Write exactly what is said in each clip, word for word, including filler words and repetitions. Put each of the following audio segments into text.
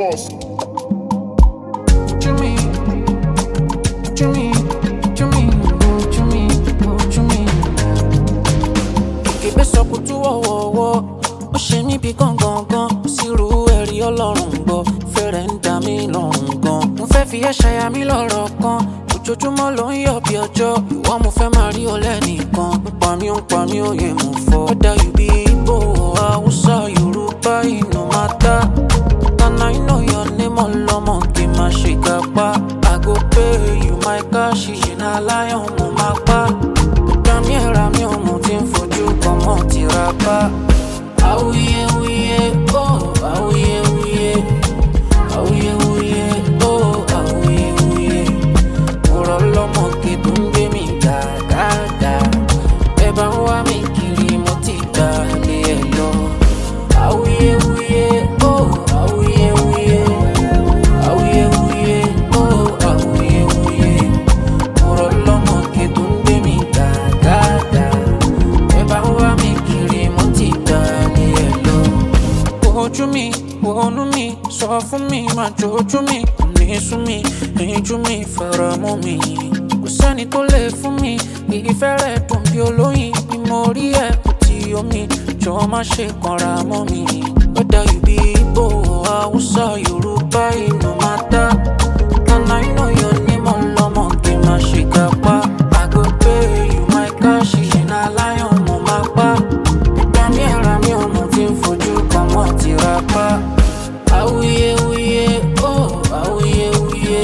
Musk. What you mean? What you mean? What you mean? What you mean? What you mean? Kìkì sọ kutu wọ̀wọ̀wọ̀, ó ṣe mí bí gangan, kò sí irú ẹ̀rí Ọlọ́run gbọ́, fẹ́rẹ̀ ń dà mí lọ́rùn gan. Mo fẹ́ fi ẹ́ ṣaya mi lọ́rọ̀ kan, ojoojúmọ́ ló ń yọ̀ bí ọjọ́, ìwọ mo fẹ́ máa rí ọ lẹ́nìkan. Ń pa mí, ń pa mí, òye mo fọ́. Whether you be Igbo, Hausa, Yoruba, it no matter. And I know your name, Olomo, kí n má ṣe gapá. I go pay you my cash, ìṣìnà lion mo máa pa. Ìgbà mi ẹ̀ra mi ò mú tí ń fojú kan mọ́ tìrapá. Awuyewuye, oh, awuyewuye. Awuyewuye, oh, awuyewuye. Ọ̀rọ̀ ọlọ́mọge tó ń gbé mi gàgàgà. Ẹ bá ń wá mi kiri, mo ti gbà lé ẹ lọ. Awuyewuye, oh, awuyewuye. Awuyewuye, oh, awuyewuye. Ọ̀rọ̀ ọlọ́mọge tó ń gbé mi gàgàgà. Ẹ bá ń wá mi kiri, mo ti gbà lé ẹ lọ. Ojú mi, wọnú mi, sọ fún mi, máa jojú mi, ní sún mi, ìjú mi, fara mọ́ mi. Kò sẹ́ni tó lè fún mi, ìfẹ́ rẹ̀ dùn bí olóyin, bí mo rí ẹ̀ kò tí omi, jọ̀ọ́ má ṣe kanra mọ́ mi. Whether you be Igbo, Hausa, Yoruba, it no matter. And I know your name, Olomo, kí n má ṣe gapá. I go pay you my cash, ìṣìnà lion mo máa pa. Ìgbà mi ẹ̀ra mi ò mú tí ń fojú kan mọ́ tìrapá. Awuyewuye, oh, awuyewuye.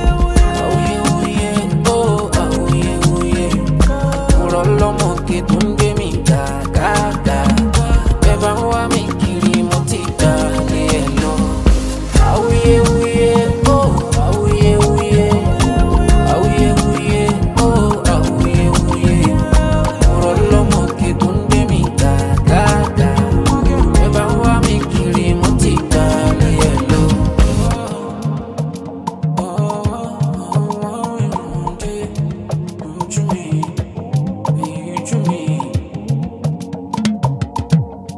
Awuyewuye, oh, awuyewuye. Ọ̀rọ̀ ọlọ́mọge tó ń gbé mi gàgàgà. Ẹ bá ń wá mi kiri, mo ti gbà lé ẹ lọ. Awuyewuye, oh, awuyewuye. Awuyewuye, oh, awuyewuye. Ọ̀rọ̀ ọlọ́mọge tó ń gbé mi gàgàgà. Ẹ bá ń wá mi kiri, mo ti gbà lé ẹ lọ.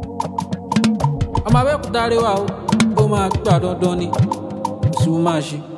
Ọmọ Abẹ́òkúta rẹwà o, ó máa gbà dandan ni, ìṣubú máa ṣe.